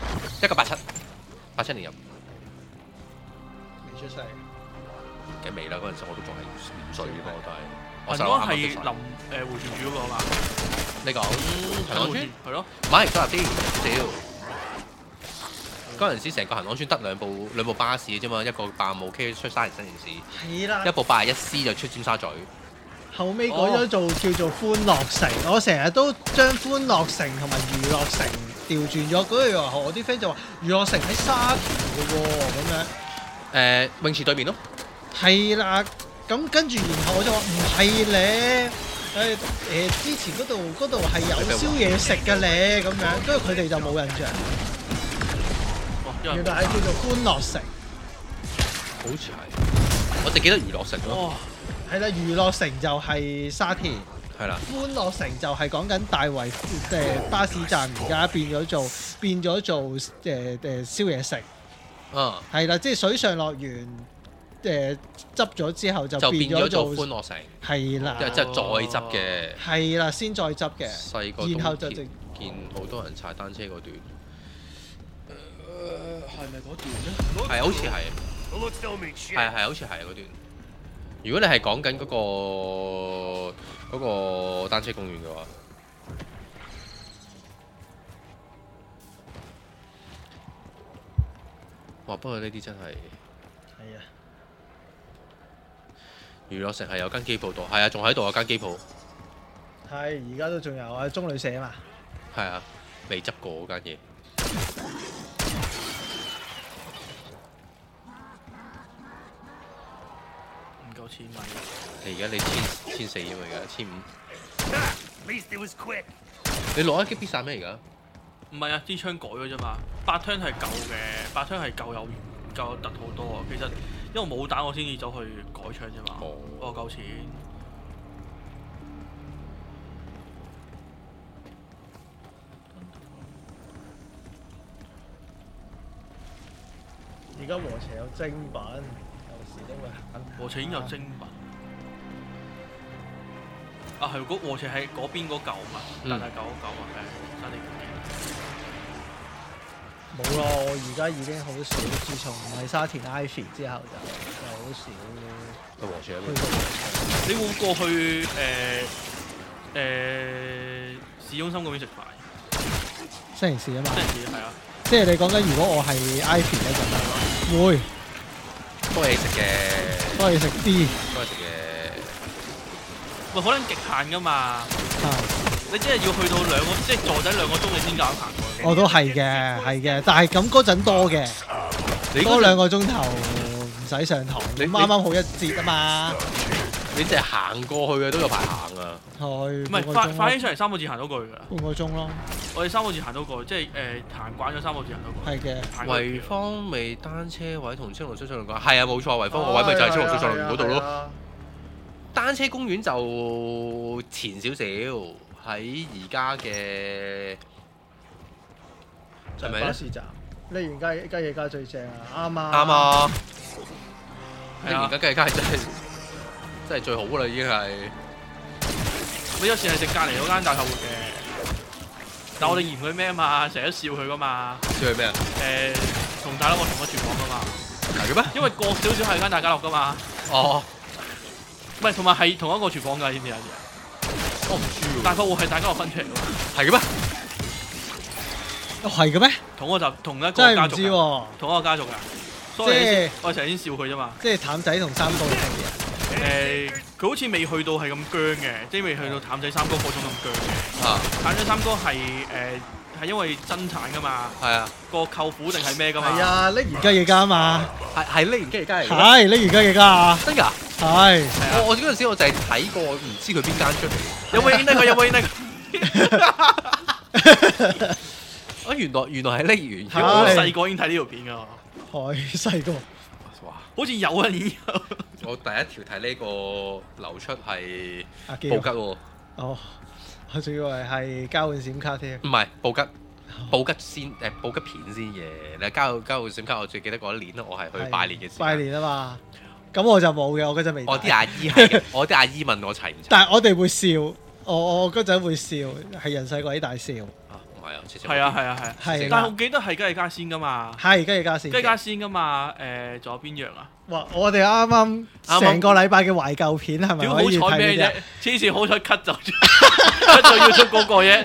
B: 1987年入。
D: 未出世。
B: 幾未啦？嗰陣時我都仲係5歲嘅，我都係。
C: 我應該係臨迴旋處嗰個嘛？
B: 你講恆朗村
C: 係咯，
B: 唔係多入啲少。嗰陣時成個恆朗村得兩部巴士嘅啫嘛，一個85 K 出沙田新城市，
D: 係啦。
B: 一部81C 就出尖沙咀。
D: 後尾改咗做叫做歡樂城，我成日都將歡樂城同埋娛樂城調轉咗。嗰日話我啲 friend 就話娛樂城喺沙田嘅喎，咁樣。
B: 泳池對面咯。
D: 係啦，咁跟住然後我就話唔係咧，之前嗰度係有宵夜食嘅咧，咁樣，跟住佢哋就冇印象。原來係叫做歡樂城，
B: 好似係，我淨記得娛樂城咯。
D: 係啦，娛樂城就係沙田，
B: 係啦。
D: 歡樂城就係講緊大圍巴士站，而家變咗做宵夜食。係啦，即係水上樂園執咗之後就變咗做
B: 歡樂城。係
D: 啦，
B: 即係再執嘅。
D: 係啦，先再執嘅。
B: 細個
D: 然後就見
B: 好多人踩單車嗰段。
C: 係咪嗰段咧？
B: 係，好似係。係，好似係嗰段。如果你係講緊嗰個單車公園嘅話，哇！不過呢啲真係
D: 係啊，
B: 娛樂城係有間機鋪度，係啊，仲喺度有間機鋪。
D: 係，而家都仲有啊，中旅社啊嘛。
B: 係啊，未執過嗰間嘢。
C: 夠千米，
B: 你而家你千四啫嘛，而家1500。你攞一擊必殺咩而家？
C: 唔係啊，支槍改咗啫嘛。8槍係舊嘅，8槍係舊有突好多啊。其實因為冇彈，我先至走去改槍啫嘛。我夠錢。
D: 而家和斜有精品。都會行
C: 和斜已經有精品啊，係嗰和斜喺嗰邊嗰嚿嘛，但係舊嗰嚿啊，係沙田
D: 冇咯，我而家已經好少，自從唔係沙田 Ivy 之後就好少
B: 去和斜。
C: 你會過去市中心嗰邊食飯？
D: 新城市啊嘛，
C: 新城市係啊，
D: 即係你講緊如果我係 Ivy 咧就會。
B: 多嘢食嘅，
D: 多嘢食啲，
B: 多嘢食嘅。
C: 喂，可能極限噶嘛？你真係要去到即係坐底2個鐘，你先夠行過。
D: 我都係嘅，但係咁嗰陣多嘅，多2個鐘頭唔使上堂，你啱啱好一節啊嘛。
B: 你淨係行過去嘅都有排行啊。
D: 係。
C: 唔係快起上嚟3個字行到過去㗎啦。
D: 半個鐘咯。
C: 我哋3個字行到過去，即係行慣咗3個字行到過去。
D: 係嘅。
B: 維芳未單車位同青龍水上路講係啊，冇錯，維芳個位咪就係青龍水上路嗰度咯。單車公園就前少少，喺而家嘅係咪咧？
D: 巴士站，利園雞翼街最正啊！啱啊！
B: 啱啊！利園雞翼街真係最好啦，已經係。
C: 你有時係食隔離嗰間大頭活嘅，但我哋嫌佢咩啊嘛，成日都笑佢噶嘛。
B: 笑佢咩啊？
C: 同大佬我同個廚房噶嘛。
B: 係嘅咩？
C: 因為過少少係間大家樂噶嘛。
B: 哦。
C: 唔係，同埋係同一個廚房㗎，知唔知啊？
B: 我唔知喎。
C: 大頭活係大家樂分出嚟㗎。
B: 係嘅咩？
D: 係嘅咩？
C: 同一個家族。
D: 真係唔知喎。
C: 同一個家族㗎。所以我成日先笑佢啫嘛。
D: 即係譚仔同三哥嘅
C: 嘅。佢好似未去到係咁僵嘅，即係未去到譚仔三哥嗰種咁僵嘅。譚仔三哥係因為爭產㗎嘛。係啊。個舅父定係咩㗎嘛？
D: 係啊，利園雞翼街啊嘛。
B: 係利園雞翼街嚟。
D: 係利園雞翼街啊。
B: 真㗎？
D: 係。
B: 我嗰陣時我就係睇過，唔知佢邊間出嚟。
C: 有冇影得佢？有冇影得佢？
B: 啊，原來係利園。
C: 我細個已經睇呢條片㗎。
D: 係細個。
C: 哇！好似有啊，已經有。
B: 我第一條睇呢個流出係布吉喎。
D: 哦，我仲以為係交換閃卡添。
B: 唔係布吉布吉片先嘅。你交換閃卡，我最記得嗰一年我係去拜年嘅時候。
D: 拜年啊嘛，咁我就冇嘅，我嗰陣未。
B: 我啲阿姨係嘅，我啲阿姨問我齊唔齊。
D: 但係我哋會笑， 我嗰陣會笑，係人細鬼大笑。
B: 唔係啊，
C: 係啊，
D: 係
C: 但係我記得係雞翼加鮮噶嘛，
D: 係雞翼加鮮，
C: 雞翼加鮮噶嘛，仲有邊樣啊？
D: 哇！我哋啱啱成個禮拜嘅懷舊片係咪
C: 屌
D: 可以
C: 好彩咩啫
D: 睇呢？
C: 黐線好彩 cut 就 cut 就要出嗰個嘢。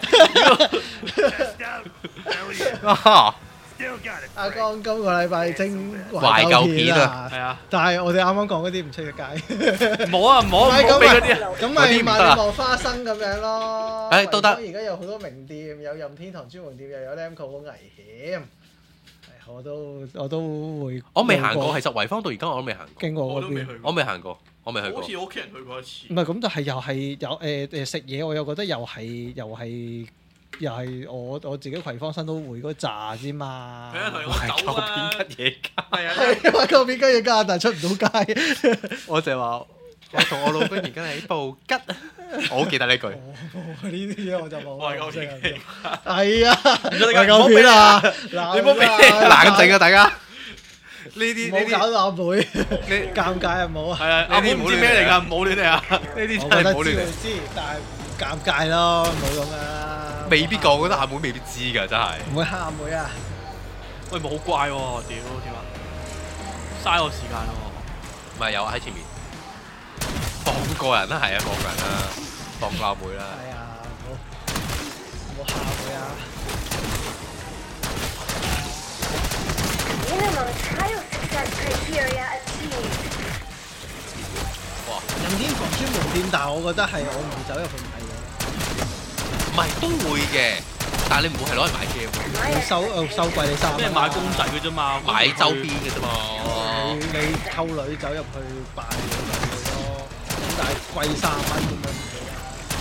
D: 阿江今個禮拜整
B: 懷舊片啊，
C: 係啊，
D: 但係我哋啱啱講嗰啲唔出得街。
C: 冇啊，唔好俾嗰啲啊。
D: 咁咪賣望花生咁樣咯。
B: 都得。
D: 而家有好多名店，有任天堂專門店，又有 Namco 好危險。我都會。
B: 我未行過，其實維坊到而家我都未行過。
D: 經過嗰邊，
B: 我未行過。
C: 好似我屋企人去過一次。
D: 唔係咁，但係又係有食嘢，我又覺得又係我自己葵芳新都會嗰扎啫嘛。
C: 係啊，同我走啦。
B: 邊吉嘢街？
C: 係啊，
D: 懷舊片吉野家，但係出唔到街。
B: 我就係話，我同我老公而家喺部吉，我好記得呢句。
D: 呢啲嘢我就冇。
C: 懷舊片
D: 係啊，
C: 懷
D: 舊片啊！
C: 你冇俾
B: 冷靜啊，大家。呢啲
D: 冇搞到阿妹，你尷尬啊冇啊！
C: 係啊，阿妹唔知咩嚟㗎，唔好亂嚟啊！
B: 呢啲真
D: 我覺得
B: 係唔好亂嚟。
D: 知，但係尷尬咯，冇咁啦。
B: 未必㗎，我覺得阿妹未必知㗎，真係。
D: 唔會蝦阿妹啊！
C: 喂，冇怪喎，屌點啊！嘥我時間咯。
B: 唔係有喺前面放個人啦，係啊，放個人啦，放個阿妹啦。
D: 係啊，冇蝦阿妹啊！
B: 哇！
D: 任天堂專門店，但係我覺得係我唔會走入去買嘅。
B: 唔係都會嘅，但係你唔會係攞嚟買 game，
D: 你收貴你3蚊。
C: 咩買公仔嘅啫嘛，
B: 買周邊嘅啫嘛。
D: 你溝女走入去扮嘢就會咯，咁但係貴3蚊咁樣唔會啊。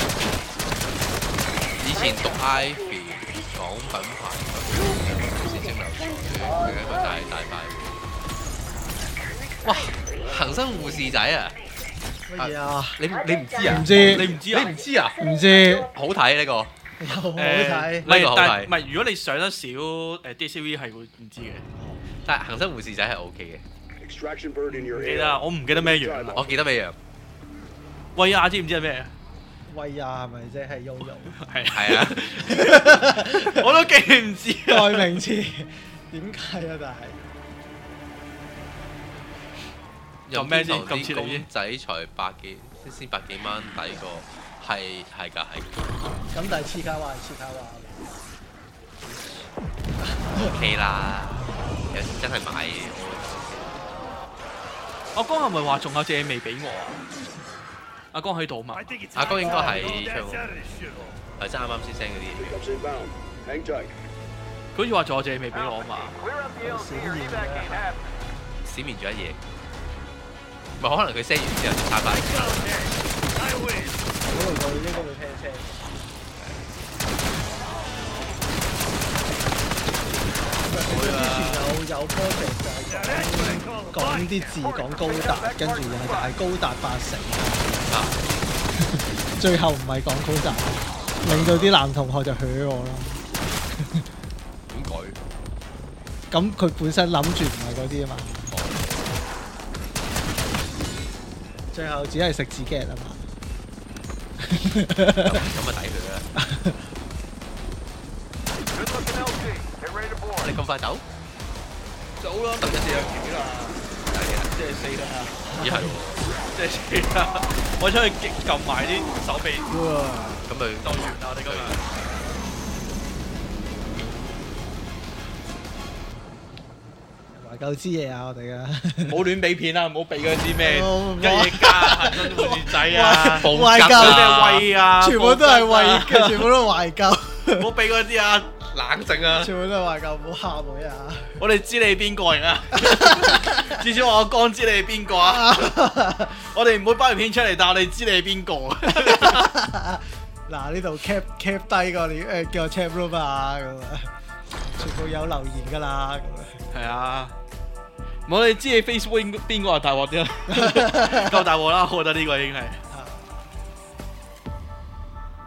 B: 以前讀 Ivy 講品牌，先蒸流水，佢一個大快活。哇！恒生護士仔啊！
D: 乜嘢啊？
B: 你唔知啊？
D: 唔知。
C: 你唔知啊？
B: 你唔知啊？
D: 唔知。
B: 好睇呢個。
D: 又好睇。
C: 唔係，
B: 好睇
C: 但係唔係？如果你上得少DCV 係會唔知嘅。
B: 但係恒生護士仔係 OK 嘅。
E: Extraction bird in your
C: 記
E: AO.
C: 得，我唔記得咩樣啦。
B: 我記得咩樣？
C: 喂啊，知唔知係咩？
D: 喂呀，係咪即係 Yoyo？
B: 係啊。
C: 我都記唔知啊。
D: 代名詞點解啊？但係。
C: 有咩先？咁似你
B: 公仔才先百幾蚊抵過，係㗎。
D: 咁但係黐卡哇係黐卡哇。
B: OK 啦，有時真係買
C: 阿江係咪話仲有隻嘢未俾我啊？阿江喺度嘛？
B: 阿哥應該係唱，係真啱啱先 send 嗰啲嘢。
E: Pickups inbound. Hang tight.
C: 佢好似話仲有隻嘢未俾我啊嘛？
B: 閃面咗一嘢，唔係可能佢 send 完之後就插翻嚟。
D: 嗰度佢應該會聽聲。之前有 project 就係講啲字講高達，跟住又係高達8成。最後唔係講高達，令到啲男同學就許我咯。
B: 點改？
D: 咁佢本身諗住唔係嗰啲啊嘛。最後只係食字 get 啊嘛。
B: 咁咪抵佢啦！你咁快走？
C: 走啦，等一隻有幾啦？即係4啦。
B: 咦係喎，
C: 即係4啦。我出去撳埋啲手臂。
B: 咁咪
C: 當完啦！我哋今日。
D: 懷舊之夜啊！我哋啊，
C: 唔好亂俾片啊！唔好俾嗰啲咩吉野家、恒生護士仔啊、
D: 懷舊
C: 咩威啊，
D: 全部都係懷，全部都係懷舊。
C: 唔好俾嗰啲啊！
B: 冷靜啊！
D: 全部都係懷舊，唔好蝦妹啊！
C: 我哋知你係邊個嚟啊？至少我剛知你係邊個啊！我哋唔會包條片出嚟，但我哋知你係邊個。
D: 嗱，呢度 cap 低個叫我 chat room 啊，咁啊，全部有留言㗎啦，咁啊。
C: 係啊，我哋知你 Facebook 邊個係大鑊啲啦，夠大鑊啦！我覺得呢個已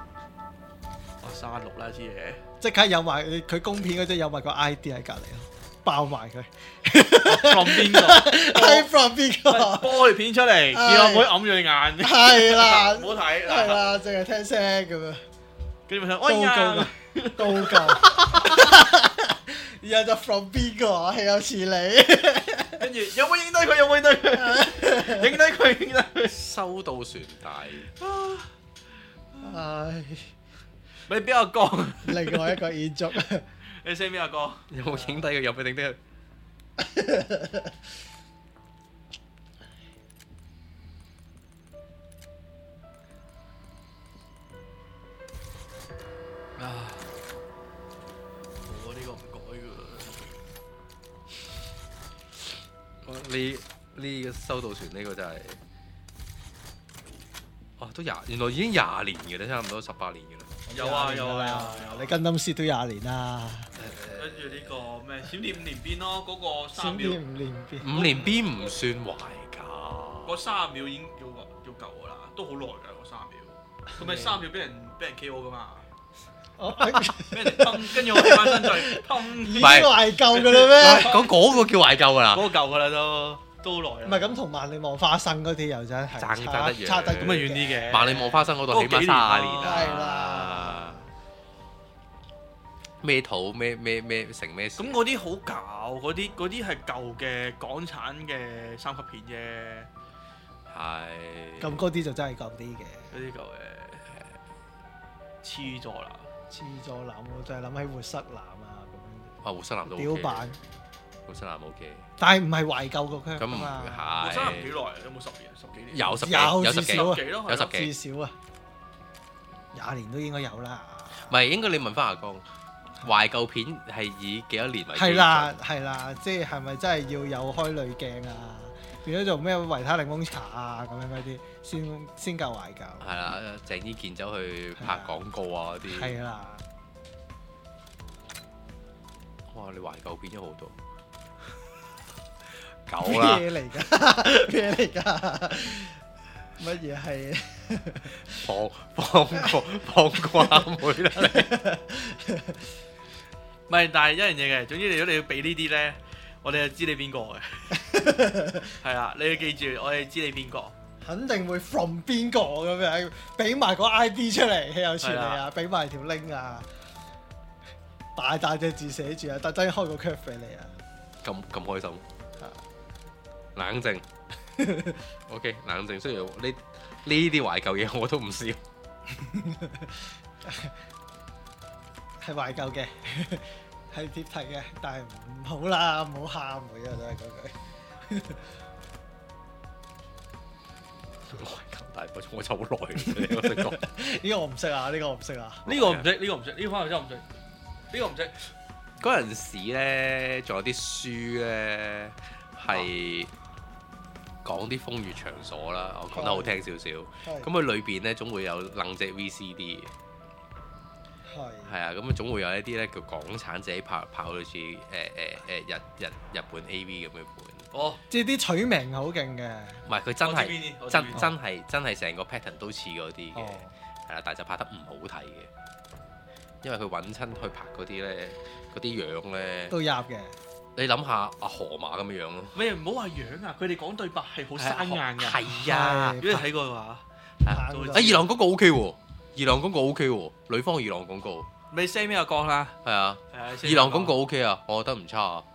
C: 經係。36啦支嘢。
D: 即刻有埋佢公片嗰陣有埋個 ID 喺隔離咯。 爆埋佢。
C: from 邊個？
D: 係 from 邊個？
C: 播條片出嚟，叫阿妹揞住對眼。
D: 係啦，
C: 唔好睇。
D: 係啦，淨係聽聲咁樣。
C: 跟住咪想，
D: 高
C: 呀，
D: 高然後就 from 邊個？係有似你。
C: 跟住有冇影低佢？有冇影低佢？影低佢，影低佢。
B: 收到船大，
D: 唉，
C: 你邊個歌？
D: 另外一個延續。
C: 你 send 邊個歌？
B: 有冇影低佢？有冇影低佢？
C: 我呢個唔改㗎。
B: 呢個收到船呢個真係，都原來已經20年嘅啦，差唔多18年嘅啦。
C: 有啊有啊有啊！
D: 你跟燈師都20年啦。
C: 跟住呢個咩閃電5連鞭咯，嗰個3秒，
D: 閃電5連鞭。
B: 5連鞭唔算壞㗎，
C: 嗰3秒已經叫夠㗎啦，都好耐㗎嗰3秒。佢咪3秒俾人 KO 㗎嘛？俾人砰，跟住我起翻身再砰，
D: 已經懷舊㗎啦咩？
B: 嗰個叫懷舊㗎啦。
C: 嗰個舊㗎啦都好耐啦。
D: 唔係咁，同萬里望花生嗰啲又真係
B: 爭得遠
D: 差得
C: 咁咪遠啲嘅。
B: 萬里望花生嗰度起碼30年
D: 係
B: 啦。
D: 啦。
B: 咩土咩成咩事？
C: 咁嗰啲好舊，嗰啲係舊嘅港產嘅3級片啫。
B: 係。
D: 咁嗰啲就真係舊啲嘅。
C: 嗰啲舊嘅黐咗啦。
D: 黐咗男，我就係諗起活塞男啊咁樣。
B: 活塞男都 OK。
D: 屌版。
B: 活塞男 OK。
D: 但係唔係懷舊個區
B: 咁
D: 嘛？
B: 係。
C: 活塞男幾耐啊？有冇10年、10幾年？
B: 有10幾，
D: 有至少啊，
B: 有10幾。
D: 至少啊，20年都應該有啦。
B: 唔係，應該你問翻阿江，懷舊片係以幾多年為基準？
D: 係啦，係啦，即係咪真係要有開濾鏡啊？變咗做咩維他檸檬茶啊咁樣嗰啲，先夠懷舊。
B: 係啦，鄭伊健走去拍廣告啊嗰啲。
D: 係啦。
B: 哇！你懷舊片咗好多。狗啦！
D: 咩嚟㗎？咩嚟㗎？乜嘢係
B: 放過阿妹啦你？
C: 唔係，但係一樣嘢嘅。總之，如果你要俾呢啲咧，我哋就知你邊個嘅。係啦，你要記住，我哋知你邊個。
D: 肯定會 from 邊個咁樣，俾埋個 ID 出嚟，豈有此理啊！俾埋條 link 啊，大隻字寫住啊，特登開個 curve 俾你啊！
B: 咁開心。冷靜，OK， 冷靜。雖然呢啲懷舊嘢我都唔笑，
D: 係懷舊嘅，係貼題嘅，但係唔好啦，唔好喊佢啊！都係嗰句。
B: 懷舊大補充我就好耐嘅，你我識講。
D: 呢個我唔識啊，呢個我唔識啊，
C: 呢個唔識，呢個唔識，呢個真係唔識，呢個唔識。
B: 嗰陣時咧，仲有啲書咧係講啲風月場所啦，我講得好聽少少。咁佢裏邊咧總會有楞隻 VCD 嘅。係啊，咁總會有一啲咧叫港產自己拍好似日本 AV 咁嘅本。
C: 哦，
D: 即係啲取名好勁嘅。
B: 唔係佢真係真係成個 pattern 都似嗰啲嘅，係啦，但係就拍得唔好睇嘅，因為佢揾親去拍嗰啲咧，嗰啲樣咧
D: 都入嘅。
B: 你諗下阿河馬咁嘅樣咯。
C: 咩唔好話樣啊，佢哋講對白係好生硬㗎。
B: 係啊，
C: 如果你睇過嘅話，
B: 二郎廣告 OK 喎，二郎廣告 OK 喎，女方二郎廣告。
C: 你 send 邊個講啦？
B: 係啊，二郎廣告 OK 啊，我覺得唔差啊。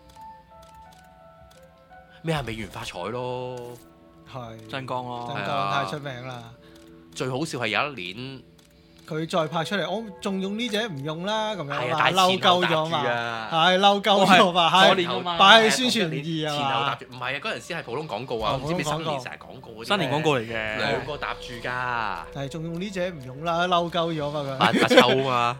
B: 咩係美元發財咯，
D: 係
C: 真光咯，
D: 真光太出名啦。
B: 最好笑係有一年
D: 佢再拍出嚟，我仲用呢隻唔用啦，咁樣
B: 係
D: 嘛，嬲鳩咗嘛，係嬲鳩咗嘛，係擺喺宣傳2啊，
B: 前後搭住，唔係啊，嗰陣時係普通廣告啊，唔知咩新年成日廣告嗰啲，
C: 新年廣告嚟嘅，
B: 兩個搭住㗎，
D: 但係仲用呢隻唔用啦，嬲鳩咗嘛佢，
B: 發臭嘛，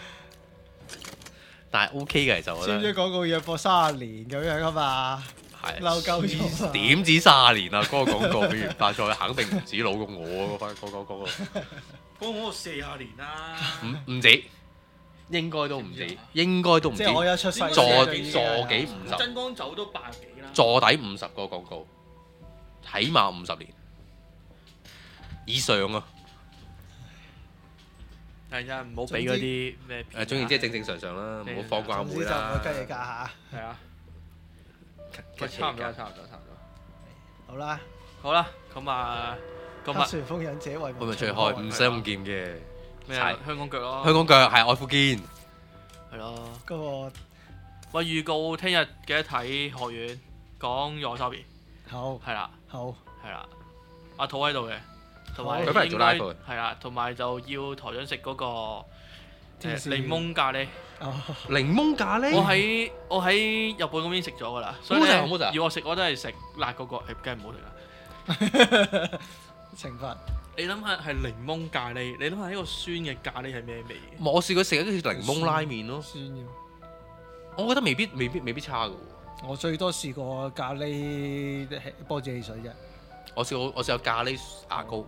B: 但係 OK 嘅其實我覺得，
D: 簽咗廣告約貨30年咁樣啊嘛。嬲鳩咗
B: 點止30年啊！嗰個廣告美元發財肯定唔止老過我嗰個。
C: 嗰個40年啦，
B: 唔止，應該都唔止，應該都唔止。
D: 即係我一出世
B: 坐幾50，
C: 真光走都80幾啦。
B: 坐底50個廣告，起碼50年以上啊！
C: 係係真係唔好俾嗰啲咩片啊。
B: 總言之係正正常常啦，唔好放過阿妹
D: 總之就唔
B: 啦
D: 好。雞你價下。
C: 係啊，喂，差唔多。
D: 好啦，
C: 好啦，咁啊，今日
D: 黑旋風忍者為
B: 會唔會最開五星五劍嘅？
C: 咩啊？香港腳咯，
B: 香港腳係愛富堅。
C: 係咯。
D: 嗰個
C: 喂，預告聽日記得睇學院講 Yoasobi，
D: 好
C: 係啦，
D: 好
C: 係啦，阿土喺度嘅，同埋
B: 佢翻嚟做
C: 應該
B: live
C: 係啦，同埋就要台長食嗰個
D: 芝士
C: 檸檬咖喱。
D: 哦，
B: 檸檬咖喱。
C: 我喺日本嗰邊食咗噶啦，所以
B: 好食
C: 咧
B: 好食
C: 要我食我都係食辣嗰個，梗係唔好食啦。
D: 懲罰
C: 你諗下係檸檬咖喱，你諗下呢個酸嘅咖喱係咩味？
B: 我試過食一啲檸檬拉麵咯，
D: 酸嘅。
B: 我覺得未必差嘅喎。
D: 我最多試過咖喱波子汽水啫。
B: 我試過咖喱牙膏，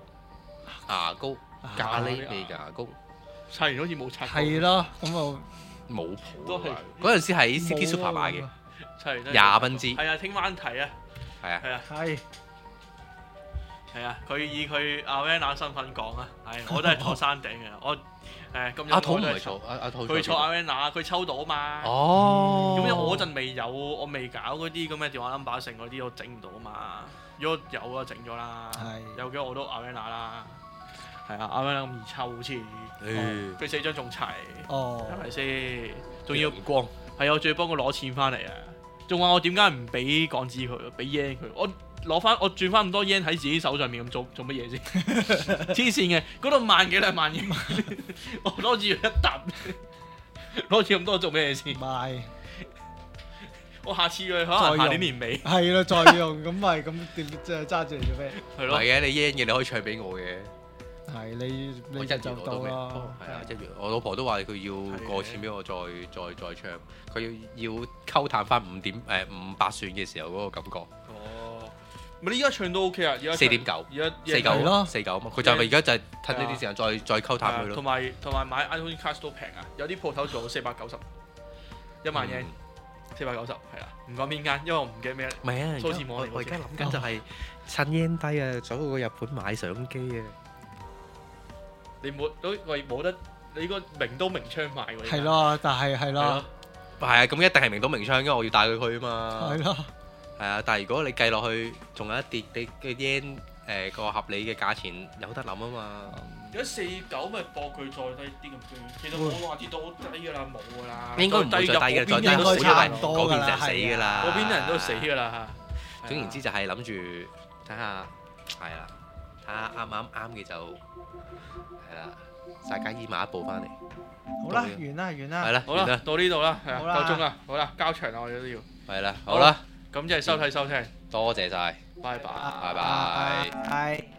B: 咖喱味嘅牙膏，
C: 刷完好似冇刷過。
D: 係咯，咁就
B: 冇
C: 都係
B: 譜啊！嗰陣時喺 City Super 買嘅，
C: 刷完都係
B: 20蚊支，
C: 係啊，聽晚睇啊，
B: 係啊，
C: 係啊，
D: 係
C: 係啊，佢以佢阿 Van 身份講啊，係我都係坐山頂嘅，我今日
B: 阿土唔
C: 我都係
B: 係坐，阿土
C: 佢坐阿 Van，佢抽到啊嘛。
B: 哦，
C: 咁因為我嗰陣未有，我未搞嗰啲咁嘅電話 number 成嗰啲，我整唔到啊嘛。如果有啊，整咗啦。
D: 係
C: 有嘅我都阿 Van 啦。係啊，阿 Van 咁易抽好似，佢4張仲齊，
D: 哦，
C: 係咪先？仲要
B: 陽光，
C: 係我仲要幫佢攞錢翻嚟啊！仲話我點解唔俾港紙佢，俾 yen 佢？我轉翻咁多 yen 喺自己手上面咁做乜嘢先？黐線嘅，嗰度萬幾2萬 yen，我攞住一沓，攞住咁多做咩先？
D: 賣
C: 我下次可能下年尾
D: 係咯，再用咁咪咁點即係揸住嚟做咩？
C: 係咯。
B: 唔係嘅，你 yen 嘅你可以唱俾我嘅。
D: 係你
B: 我
D: 就就到啦。
B: 係啊，1月我老婆都話佢要過錢俾我再唱，佢要溝淡翻5.8算嘅時候嗰個感覺。
C: 哦，咪你依家唱都 OK 啊，而家
B: 4.9，
C: 而家
D: 係咯
B: 49啊嘛，佢就係而家就係褪呢啲時間再溝淡佢咯。
C: 同埋買 iPhone Card 都平啊，有啲鋪頭做到490，1萬 yen 490係啦，唔講邊間，因為我唔記得咩。
B: 唔係啊，
C: 數字網嚟
B: 我而家諗緊就係趁 yen 低啊，走去日本買相機啊。
C: 你冇得，你個名刀名槍買喎。
D: 係咯，但係係咯，
B: 係啊，咁一定係名刀名槍，因為我要帶佢去啊嘛。
D: 係咯，
B: 係啊，但係如果你計落去，仲有一跌你嘅 yen 個合理嘅價錢有得諗啊嘛。
C: 如果49咪搏佢再低啲咁樣，其實我話跌到好低㗎啦，冇㗎啦。
B: 應該唔會再低嘅，再低
D: 應該
B: 好
D: 差唔多㗎啦
B: 嗰邊就死㗎啦。
C: 嗰邊啲人都死㗎啦。
B: 總言之就係諗住睇下，係啦，睇下啱嘅就係啦，曬街衣買一部翻嚟。
D: 好啦，完啦，
B: 係啦，
C: 好啦，到呢度啦，係啊，
D: 好啦
C: 夠鐘啦，好啦，交場啦，我哋都要。
B: 係啦，好啦，
C: 咁即係收睇收聽，
B: 多謝晒，
C: 拜拜。
B: 拜拜。
D: 拜。